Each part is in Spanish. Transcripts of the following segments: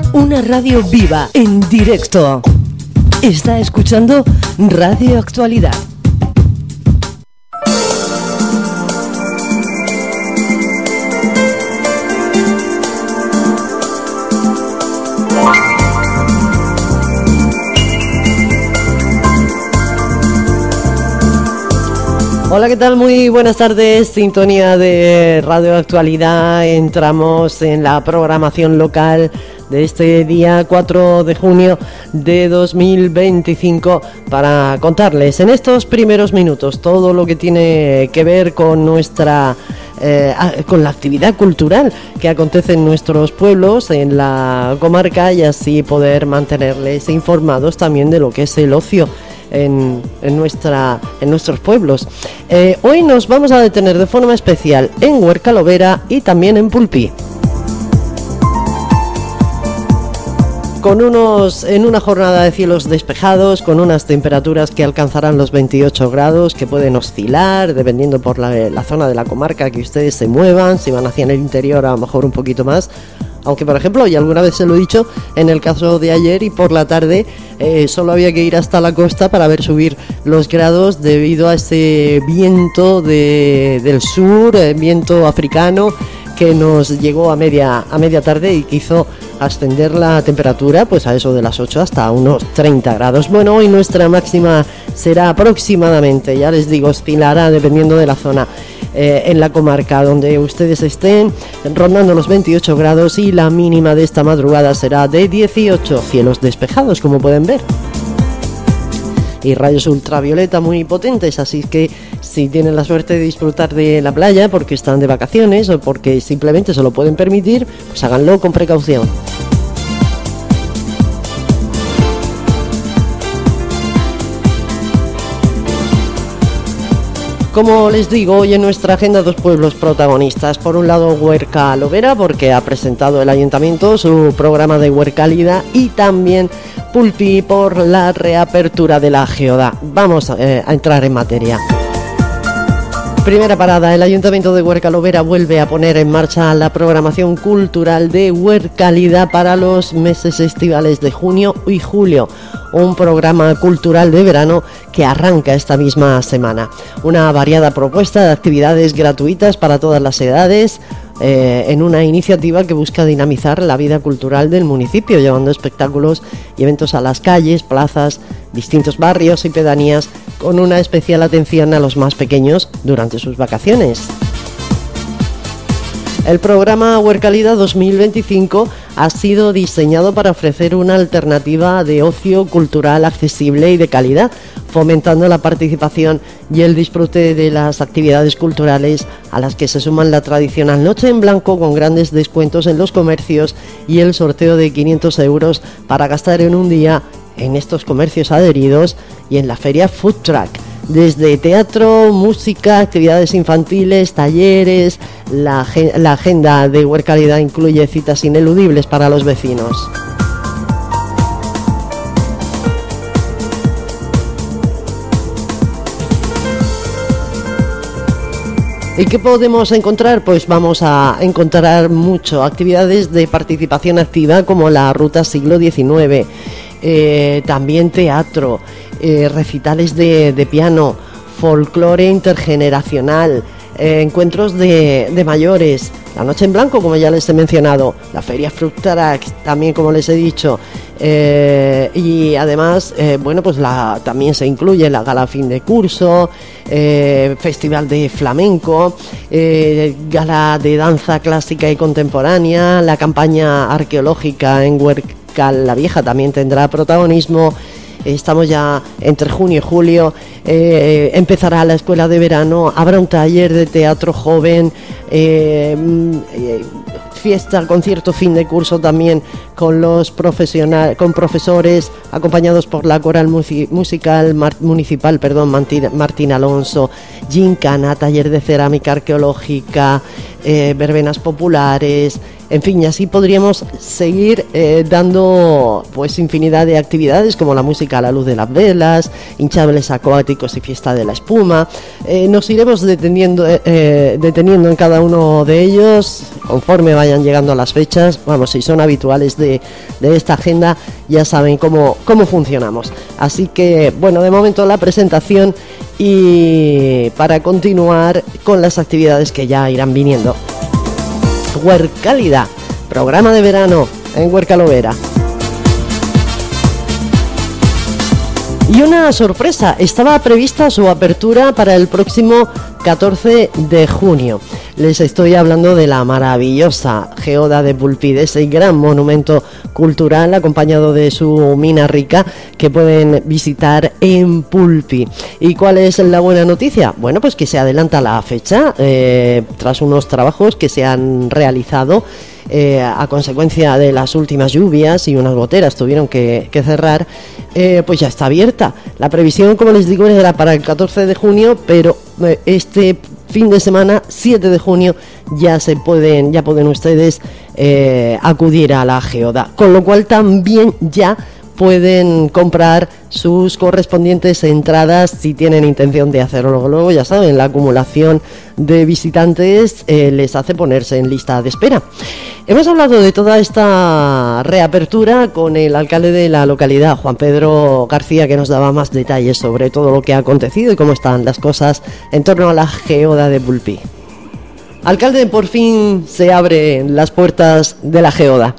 Una radio viva, en directo. Está escuchando Radio Actualidad. Hola, ¿qué tal? Muy buenas tardes, sintonía de Radio Actualidad. Entramos en la programación local de este día 4 de junio de 2025 para contarles en estos primeros minutos todo lo que tiene que ver con nuestra con la actividad cultural que acontece en nuestros pueblos, en la comarca, y así poder mantenerles informados también de lo que es el ocio en nuestros pueblos. Hoy nos vamos a detener de forma especial en Huerca-Lovera y también en Pulpí. En una jornada de cielos despejados, con unas temperaturas que alcanzarán los 28 grados, que pueden oscilar dependiendo por la zona de la comarca que ustedes se muevan. Si van hacia el interior, a lo mejor un poquito más. Aunque, por ejemplo, y alguna vez se lo he dicho, en el caso de ayer y por la tarde solo había que ir hasta la costa para ver subir los grados debido a ese viento del sur, viento africano, que nos llegó a media tarde y que hizo ascender la temperatura pues a eso de las 8 hasta unos 30 grados. Bueno, hoy nuestra máxima será aproximadamente, ya les digo, oscilará dependiendo de la zona, en la comarca donde ustedes estén, rondando los 28 grados, y la mínima de esta madrugada será de 18, cielos despejados, como pueden ver, y rayos ultravioleta muy potentes, así que si tienen la suerte de disfrutar de la playa porque están de vacaciones o porque simplemente se lo pueden permitir, pues háganlo con precaución. Como les digo, hoy en nuestra agenda dos pueblos protagonistas. Por un lado, Huerca-Lovera, porque ha presentado el ayuntamiento su programa de Huercálida, y también Pulpí por la reapertura de la Geoda. Vamos a entrar en materia. Primera parada, el Ayuntamiento de Huerca-Lovera vuelve a poner en marcha la programación cultural de Huercálida para los meses estivales de junio y julio, un programa cultural de verano que arranca esta misma semana. Una variada propuesta de actividades gratuitas para todas las edades, en una iniciativa que busca dinamizar la vida cultural del municipio, llevando espectáculos y eventos a las calles, plazas, distintos barrios y pedanías, con una especial atención a los más pequeños durante sus vacaciones. El programa Huercálida 2025 ha sido diseñado para ofrecer una alternativa de ocio cultural accesible y de calidad, fomentando la participación y el disfrute de las actividades culturales, a las que se suman la tradicional Noche en Blanco con grandes descuentos en los comercios y el sorteo de 500 euros para gastar en un día en estos comercios adheridos y en la feria Food Truck. Desde teatro, música, actividades infantiles, talleres, la agenda de Huercálida incluye citas ineludibles para los vecinos. ¿Y qué podemos encontrar? Pues vamos a encontrar mucho. Actividades de participación activa como la Ruta Siglo XIX, también teatro, recitales de piano, folclore intergeneracional, encuentros de mayores, la Noche en Blanco, como ya les he mencionado, la Feria Food Truck, también, como les he dicho, y además, bueno, pues también se incluye la gala fin de curso, festival de flamenco, gala de danza clásica y contemporánea, la campaña arqueológica en Huerca la Vieja también tendrá protagonismo. Estamos ya entre junio y julio, empezará la escuela de verano, habrá un taller de teatro joven, fiesta, concierto, fin de curso también con con profesores, acompañados por la coral musical municipal, Martín Alonso, gincana, taller de cerámica arqueológica, verbenas populares, en fin, y así podríamos seguir dando pues infinidad de actividades como la música a la luz de las velas, hinchables acuáticos y fiesta de la espuma. Nos iremos deteniendo en cada uno de ellos conforme vayan llegando las fechas. Vamos, si son habituales de esta agenda, ya saben cómo funcionamos. Así que, bueno, de momento la presentación y para continuar con las actividades que ya irán viniendo. Huercálida, programa de verano en Huercalovera. Y una sorpresa, estaba prevista su apertura para el próximo 14 de junio. Les estoy hablando de la maravillosa Geoda de Pulpí, de ese gran monumento cultural acompañado de su mina rica que pueden visitar en Pulpí. ¿Y cuál es la buena noticia? Bueno, pues que se adelanta la fecha tras unos trabajos que se han realizado a consecuencia de las últimas lluvias y unas goteras tuvieron que cerrar. Pues ya está abierta. La previsión, como les digo, era para el 14 de junio, pero este fin de semana, 7 de junio, ya pueden ustedes acudir a la Geoda, con lo cual también ya pueden comprar sus correspondientes entradas si tienen intención de hacerlo. Luego, ya saben, la acumulación de visitantes les hace ponerse en lista de espera. Hemos hablado de toda esta reapertura con el alcalde de la localidad, Juan Pedro García, que nos daba más detalles sobre todo lo que ha acontecido y cómo están las cosas en torno a la Geoda de Pulpí. Alcalde, por fin se abren las puertas de la Geoda.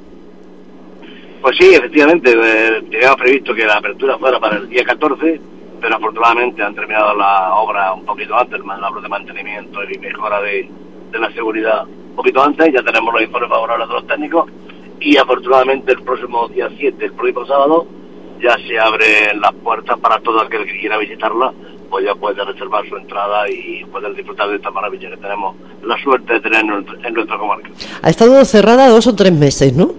Pues sí, efectivamente, teníamos previsto que la apertura fuera para el día 14, pero afortunadamente han terminado la obra un poquito antes, la obra de mantenimiento y mejora de la seguridad un poquito antes. Ya tenemos los informes favorables de los técnicos y afortunadamente el próximo día 7, el próximo sábado, ya se abren las puertas para todo aquel que quiera visitarla, pues ya puede reservar su entrada y poder disfrutar de esta maravilla que tenemos la suerte de tener en nuestra comarca. Ha estado cerrada 2 o 3 meses, ¿no?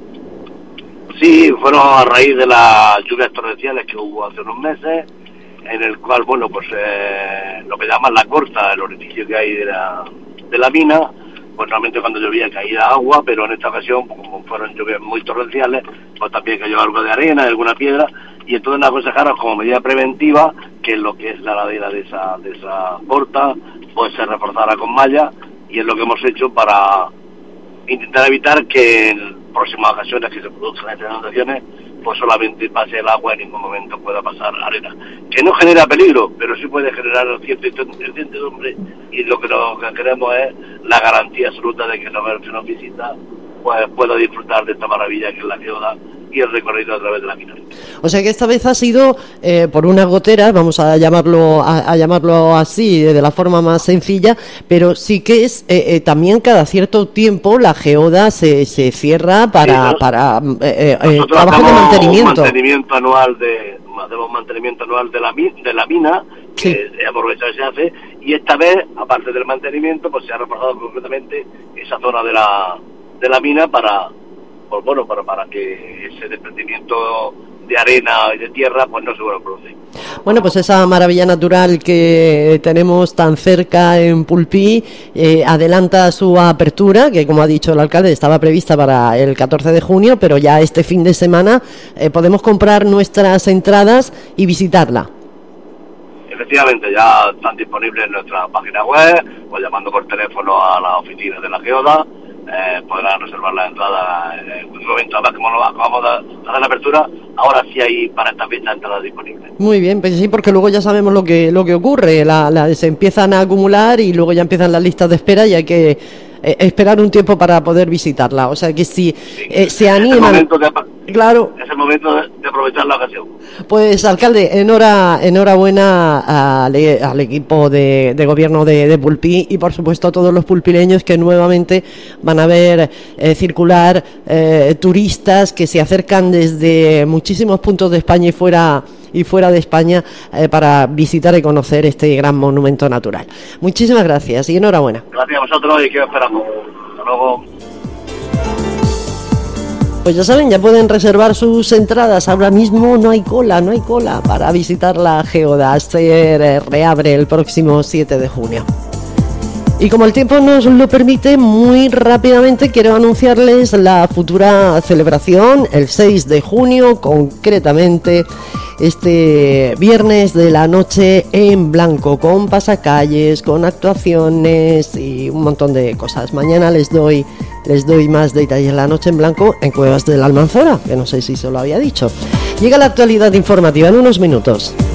Sí, fueron a raíz de las lluvias torrenciales que hubo hace unos meses, en el cual, bueno, pues lo que llaman la corta, el orificio que hay de la mina, pues normalmente cuando llovía caía agua, pero en esta ocasión, pues, como fueron lluvias muy torrenciales, pues también cayó algo de arena, alguna piedra, y entonces nos aconsejaron como medida preventiva que lo que es la ladera de esa corta, pues se reforzara con malla, y es lo que hemos hecho para intentar evitar que en próximas ocasiones que se produzcan estas inundaciones, pues solamente pase el agua, en ningún momento pueda pasar arena, que no genera peligro, pero sí puede generar cierta incertidumbre, y lo que queremos es la garantía absoluta de que si nos visita, pues pueda disfrutar de esta maravilla que es la Geoda y el recorrido a través de la mina. O sea que esta vez ha sido por unas goteras, vamos a llamarlo así, de la forma más sencilla, pero sí que es también cada cierto tiempo la Geoda se cierra para trabajo de mantenimiento. Mantenimiento anual de la mina, sí, que aprovechado se hace, y esta vez, aparte del mantenimiento, pues se ha reforzado completamente esa zona de la mina para que ese desprendimiento de arena y de tierra pues no se vuelva a producir. Bueno, pues esa maravilla natural que tenemos tan cerca en Pulpí adelanta su apertura, que como ha dicho el alcalde estaba prevista para el 14 de junio, pero ya este fin de semana podemos comprar nuestras entradas y visitarla. Efectivamente, ya están disponibles en nuestra página web, o llamando por teléfono a la oficina de la Geoda. Podrán reservar la entrada en un momento. Además, como lo acabamos de hacer la apertura, ahora sí hay para esta fecha entradas disponibles. Muy bien, pues sí, porque luego ya sabemos lo que ocurre, se empiezan a acumular y luego ya empiezan las listas de espera y hay que esperar un tiempo para poder visitarla. O sea que si se animan... Claro. Es el momento de aprovechar la ocasión. Pues, alcalde, enhorabuena al equipo de gobierno de Pulpí y, por supuesto, a todos los pulpileños que nuevamente van a ver circular turistas que se acercan desde muchísimos puntos de España y fuera de España para visitar y conocer este gran monumento natural. Muchísimas gracias y enhorabuena. Gracias a vosotros y quedo esperando. Hasta luego. Pues ya saben, ya pueden reservar sus entradas. Ahora mismo no hay cola para visitar la Geoda. Se reabre el próximo 7 de junio. Y como el tiempo nos lo permite, muy rápidamente quiero anunciarles la futura celebración, el 6 de junio, concretamente este viernes de la noche en blanco, con pasacalles, con actuaciones y un montón de cosas. Mañana les doy más detalles. La noche en blanco en Cuevas de la Almanzora, que no sé si se lo había dicho. Llega la actualidad informativa en unos minutos.